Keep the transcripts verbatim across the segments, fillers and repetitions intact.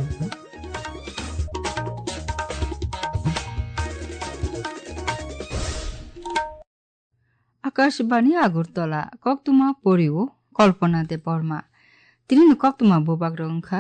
আকাশবাণী আগরতলা কক্তুমা পরিও কল্পনা দে বর্মা তিনি কক্তুমা বোবাগ রংখা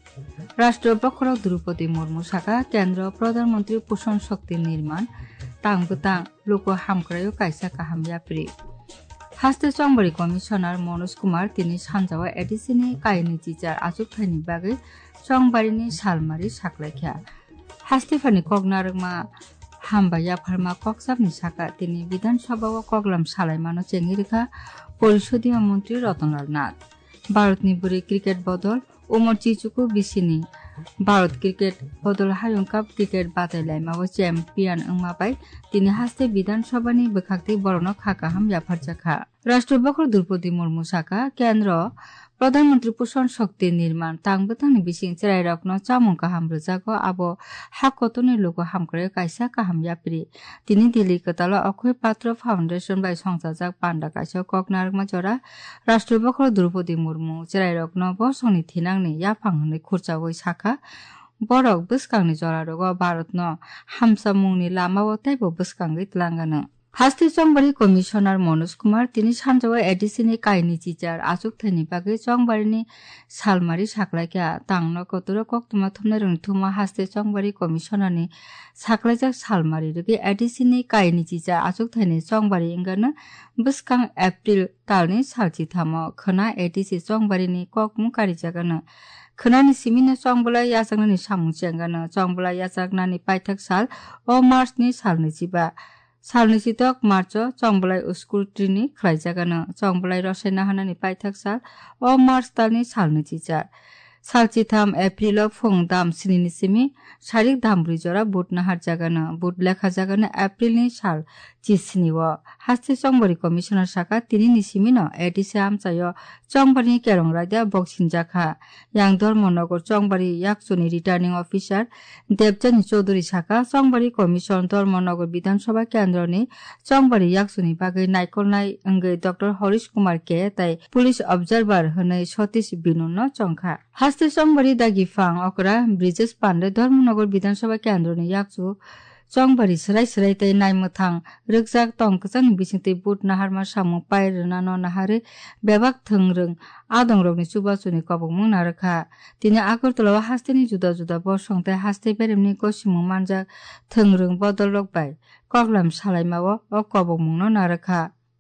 রাষ্ট্রপক্ষ দ্রৌপদী মুর্মু শাখা কেন্দ্র প্রধানমন্ত্রী পোষণ শক্তি নির্মাণ তাংবুতাং লোক হামক্রায় কাইসা কাহাময়াপ্রি হাস্তে চংবারি কমিশনার মনোজ কুমার তিনি সানজাওয়া এডিসিনি কাহিনী চিচার আজুকথাইনি বাগে চংবারিনি সালমারি সাকলাইখ্যা হাস্তেফানি কগনারমা হামবাইয়া ফার্মা কক্সাবনি শাখা তিনি বিধানসভা ও কগলাম সালাইমানো চেঙ্গিরেখা পরিষদীয় মন্ত্রী রতনলাল নাথ ভারতনি বুড়ি ক্রিকেট বদল ওমর চিচুকু বিসিনি ভারত ক্রিকেট বদল হায়ং কাপ ক্রিকেট বাদাयलायमाव চ্যাম্পিয়ন ওংমাবাই তিনি হাস্তে বিধানসভানি বখাকতি বরণ খাকাহাম ইয়াফারজাখা রাষ্ট্রপক্ষ দ্রৌপদী মুর্মু শাখা কেন্দ্র প্রধানমন্ত্রী পোষণ শক্তি নির্মাণ তাংবতানি বিসিং চেরাই রত্ন চামুং কাহাম রোজাগো আবো হাকতনি লোক হামক্রায় কাইসা কাহাম ইয়াপ্রি তিনি দিল্লি কতাল অক্ষয় পাত্র ফাউন্ডেশন বাই সংসাজাক পান্ডা কাইসা ককনারমা জরা রাষ্ট্রপক্ষ দ্রৌপদী মুর্মু চেরাই রত্ন বসংনি থিনাংনি ইয়াফাংনি খুরচাওই শাখা বরক বসকাংনি জরা রগ ভারতন হামসা মুংনি লামাও তাইবো বসকাंगै ত্লাঙ্গানো হাস্তে চংবারি কমিশনার মনোজ কুমার তিনি সানজাওয়া এডিসিনি কাহিনী চিচার আজুকথাইনি বাগে চংবারিনি সালমারি সাকলাইখ্যা তাংন কতর কক্তমা থুমনারং থুমা হাস্তে চংবারি কমিশনারনি সাকলাইজাক সালমারি রগে এডিসিনি কাহিনী চিচার আজুকথাইনি চংবারি ইংগানো বসকাং এপ্রিল তালনি সালচিথামো খনা এডিসি চংবারিনি ককমু কারিজাगानो খনানি সিমিনো চংবলা याजागनानि सामुं चेंगानो चंबला याजागनानि पाइथाक साल ओ मार्चनि सालनिजिबा सालनिजितक मार्च चंबलाय स्कुलट्रिनि खलायजागानो चंबलाय रसायना हानानि पाइथाक साल ओ मार्च तालनि सालनिजिचार सालचिथाम एप्रिल फुं दाम स्निनि सिमि सारिक दामब्रै जरा बुट नाहार जागानो बुट लेखा जागानो एप्रिलनि साल चिस्निव हास्ते चंबारि कमिशनार शाखा तिनि निसिमिनो एडिसि आमचायो चंबारि केरं राजा बक्सिन जाखा यां धर्मनगर चंबारि याकसुनि रिटार्निंग अफिसार देबजानी चौधुरी शाखा चंबारि कमिशन धर्मनगर विधानसभा केंद्रनि चंबारि याकसुनि बागै नायखरनाय अंगै डॉक्टर हरीश कुमार के ताई पुलिस ऑब्जर्वर हनै सतीश बिनुनो चंखा हास्ते चंबारि दागिफां अकरा ब्रिजेश पांडे धर्मनगर विधानसभा केंद्रनि याकसु चंबारि सराय सराय तै नायमथां रगजाक तंकजान बिसिंतै बुट नाहारमा सामु पायरना न नाहारे बेबाक थंरों आदंरगनि सुबासुनि कबगमुं नारखा तिनि आगरतला हास्तेनि जुदा जुदा बसंथाय हास्ते बेरेमनि गसिमु मानजा थंरों बदल लगबाय कगलाम सालायमाव अ कबगमुंनो नारखा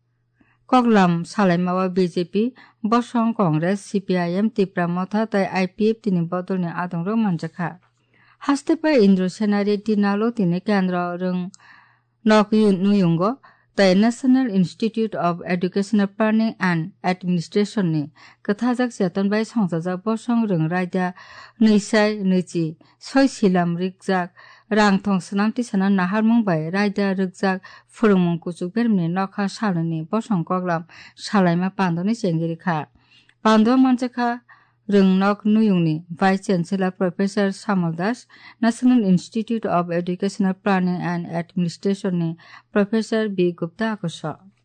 कगलाम सालायमाव बीजेपी बसं कांग्रेस सीपीआईएम तिप्रा मथा तै आईपीएफ तिनि बदलनि आदंरं मानजाखा हास्ते पाय इंद्र सेनारी तिनालो तिनि केंद्र रं नक नुयुंगो तै National Institute of Educational Planning and Administration नि कथाजाक सेतन बाय संसाजाक बसं रं रायदा नैसाय नैचि सय सिलाम रिगजाक रां थं सनामति सना नाहार मुंबाय रायदा रिगजाक फुरुंमुं कुचुक बेरमनि नखा सालनि बसं कगलाम सालायमा पान्दनि चेंगिरिखा पान्दो मानजाखा रंनक नुयुंगनि vice chancellor professor Samal Das National Institute of Educational Planning and Administration नि प्रोफेसर बी गुप्ता आकर्ष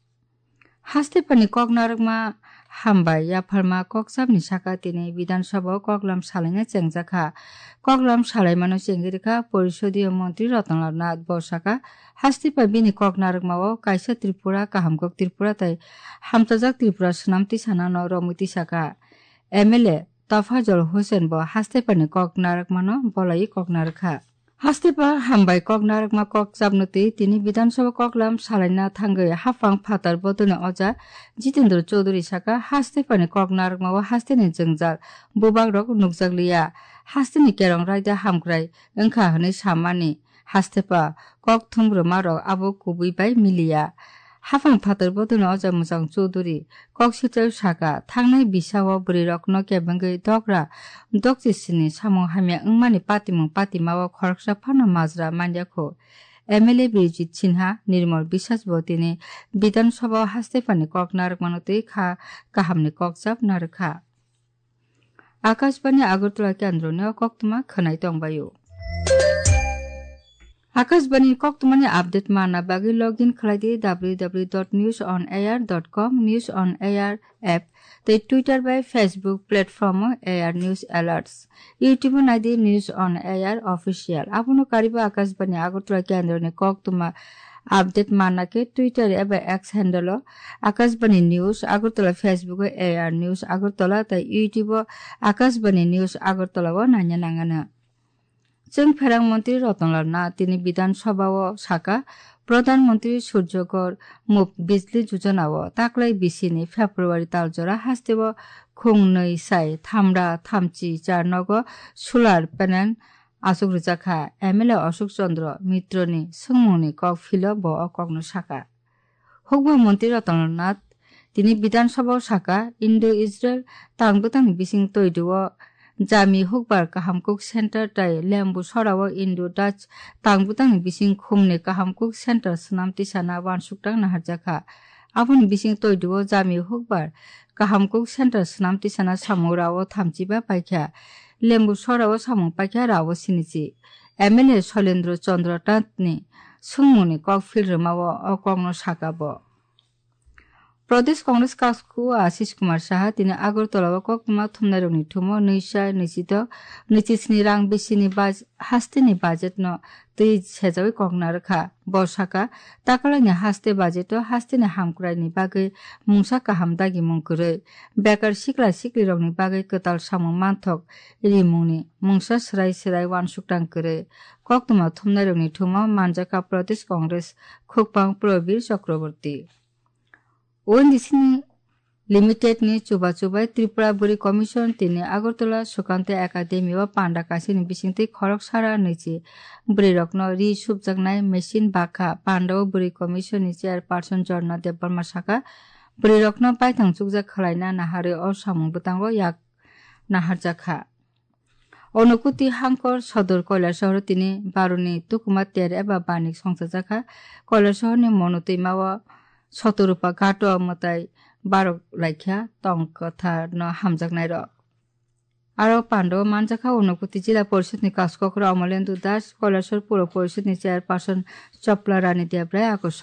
हास्ते पानी कगनारगमा हामबाय याफारमा कक्साबनि शाखा तिनि विधानसभा कगलाम सालायना चेंगजाखा कगलाम सालायमानो चेंगिरिखा परिषदीय मंत्री रतनलाल नाथ बसाखा हास्ते पा बिनि कगनारगमाव कायसा त्रिपुरा काहामगक त्रिपुरा तै हामताजाक त्रिपुरा सनामति सानानो रमिति शाखा एमएलए तफाजल हुसैन ब हास्तेपानि कगनारगमानो बलाई कगनारखा हास्तेपा हामबाय कगनारगमा कक्साबनोति तिनि विधानसभा कगलाम सालायना थांगै हाफां फातार बदने अजा जितेन्द्र चौधुरी शाखा हास्तेपानि कगनारगमाव हास्तेनि जोंजाल बोबागरक नुकजागलिया हास्तेनि केरं रायदा हामग्राय ओंखा हनै सामानि हास्तेपा कक थुमब्रमारक आबो कुबैबाय मिलिया हाफां फातार बदने अजा मोजां चौधुरी कक्सिटाव शाखा थांनाय बिसाव ब्रैरक न केबंगै दग्रा दक्सिसिनि सामु हामिया ओंमानि पातिमुं पातिमाव खरकसा फाना माजरा मान्याखौ एमएलए बिरजित सिन्हा निर्मल बिसास बतिनि विधानसभा हास्तेपानि कगनारगमानोतै खा गाहामनि कगजाब नारखा आकाशबाणी आगरतला केन्द्रनि कक्तमा खोनाय दंबायो आकाशवाणी कक्तुमानि आपडेट माना बागै लगइन खालायदि W W W dot news on AIR dot com news on AIR app ते ट्विटर बाय Facebook platform AIR news alerts YouTube नाइदि न्यूज अन एआर ऑफिशियल आपुनो कारिबा आकाशवाणी आगरतला केन्द्रनि कक्तुमा अपडेट माना के ट्विटर एबा X handle Akashvani news Agartala Facebook AIR news Agartala ते यूट्यूब आकाशवाणी न्यूज आगरतला व नान्या नांगाना जों फेरां मन्त्री रतनलाल नाथ तिनि विधानसभा साका प्रधानमन्त्री सूर्यगर मुफ्त बिजली योजनाव ताक्लाय बिसिनि फेब्रुवारी तालजरा हास्तेव खुंनै साय थामरा थामची चार नग सोलार पेनेल आशोक रजाखा एमएलए अशोक चंद्र मित्रनि सोंमुनि कक फिल ब अकग्न साका हकबो मन्त्री रतनलाल नाथ तिनि विधानसभा साका इन्डो इजराइल तांबुतांनि बिसिं तैदुव जामी हुकबार काहामकुक सेंटर ताय लेम्बु सराव इन्डो डाच तांबुतांनि बिसिं खुमने काहामकुक सेंटर सनामति साना वानसुकतां नाहारजाखा आबुनि बिसिं तैदुव जामी हुकबार काहामकुक सेंटर सनामति साना सामुराव थामजिबा पाइखा लेम्बु सराव सामु पाइखा राव सिनिची एमएलए शैलेन्द्र चंद्र तांतनि सुंमुनि कक फिल्रमाव अकग्न साकाब प्रदेश कांग्रेस कास्कु आशीष कुमार साहा तिनि आगरतला कक्तुमा थुमनायरनि थुमो नैसा नैजिद नैजिस्नि रां बेसिनि बाज हास्तेनि बाजेट न तै सेजावै कगना रखा बसाका ताकालानि हास्ते बाजेट हास्तेनि हामकुरायनि बागै मुंसा काहाम दागि मुंकुरै बेकार सिक्ला सिक्लिरनि बागै कताल सामु मानथक रिमुनि मुंसा सराय सराय वानसुकतां करे कक्तुमा थुमनायरनि थुमो मानजाका प्रदेश कांग्रेस खुकपां प्रबीर चक्रवर्ती ओएनजीसी लिमिटेड नि चुबा चुबाय त्रिपुरा बुरी कमिशन तिनि आगरतला सुकान्त एकाडेमी व पांडा कासिनि बिसिंथि खरक सारा नैची बुरी रत्न रि सुबजागनाय मेसिन बाखा पांडव बुरी कमिशन नि चेयारपार्सन जर्ना देबबर्मा साका बुरी रत्न पाइथां चुकजा खलायना नाहारे अ सामुं बुतांगो याक नाहारजाखा अनुकुति हांकर सदर कैलाशहर तिनि बारुनि तुकुमा तेर एबा बानिक संसाजाखा कैलाशहरनि मनोतैमाव सतरूपा घाटो मताय बारक लाइख्या तंकथा न हामजागनाय र आरो पांडव मानजाखा अनुकुति जिला परिषदनि कास्ककर अमलेन्दु दास कैलाशहर पौर परिषदनि चेयारपार्सन चपला रानी देब्राय आकर्ष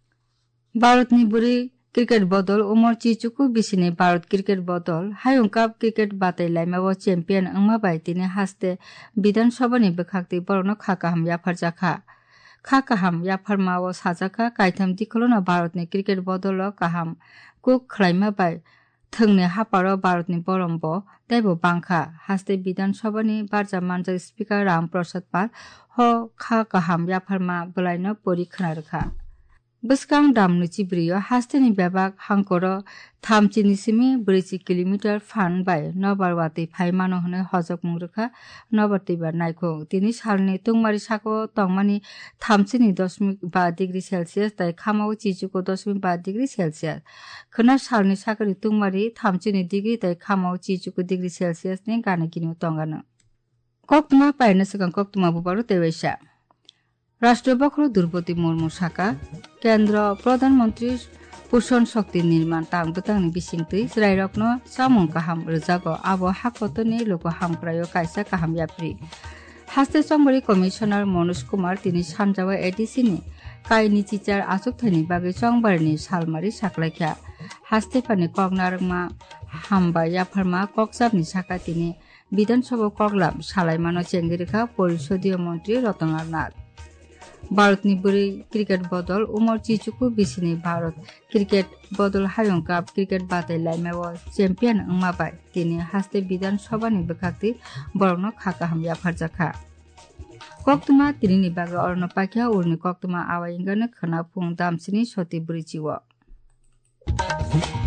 भारतनि बुरी क्रिकेट बदल उमर चिचुकु बिसिनि भारत क्रिकेट बदल हायुं काप क्रिकेट बादायलायनायाव चेम्पियन अंमा बायतिनि हास्ते विधानसभानि बखाक्ति बरन खाकाहाम याफारजाखा खाकाहाम याफारमाव साजाखा कायथाम दिखलना भारतनि क्रिकेट बदल काहाम कुक खलायमा बाय थंने हापार भारतनि बरम्ब तैबो बांखा हास्ते विधानसभानि बारजा मानजा स्पीकर राम प्रसाद पाल ह खाकाहाम याफारमा बलायनो परि खोनारखा बसकां दामनो चिब्रियो हास्तेनि बेबाक हांकर थामचिनिसिमि ब्रैजि किलोमीटर फान बाय नबारवाति फाइमानो हने हजक मुंगरखा नबारतिबा नायखो तिनि सालनि तुंगमारि साको तंगमानि थामचिनि दशमिक बा डिग्री सेल्सियस ताय खामाव चिचुको दशमिक बा डिग्री सेल्सियस खना सालनि साकरि तुंगमारि थामचिनि डिग्री ताय खामाव चिचुको डिग्री सेल्सियस ने गाने किनु तंगानो कक्तुमा पायना सकां कक्तुमा बुबारो तेवैसा राष्ट्रीय बखरो द्रौपदी मुर्मू साका केन्द्र प्रधानमन्त्री पोषण शक्ति निर्माण तांगबुतांनि बिसिंथै ज्रायरक्न सामुं काहाम रजागो आबो हाकतनि लोक हामक्रायो कायसा काहाम याप्रि हास्ते चंबरी कमिशनार मनोज कुमार तिनि सानजावा एडिसिनि कायनि चिचार आसुकथायनि बागै चंबारनि सालमारि साख्लायख्या हास्ते फानि कगनारमा हामबा याफारमा कक्साबनि साका तिनि विधानसभा कगलाब सालायमानो चेंगिरिखा परिषदीय मन्त्री रतनलाल नाथ भारतनि बुरी क्रिकेट बदल उमर चिचुकु बिसिनि भारत क्रिकेट बदल हायुं काप क्रिकेट बादायलायनायाव चेम्पियन अंमाबाय तिनि हास्ते विधानसभानि बखाक्ति बरनो खाकाहाम याफारजाखा कक्तुमा तिनिनि बागै अरन पाख्या उरनि कक्तुमा आवायंगानो खोना फुं दामसिनि सती बुरिचिव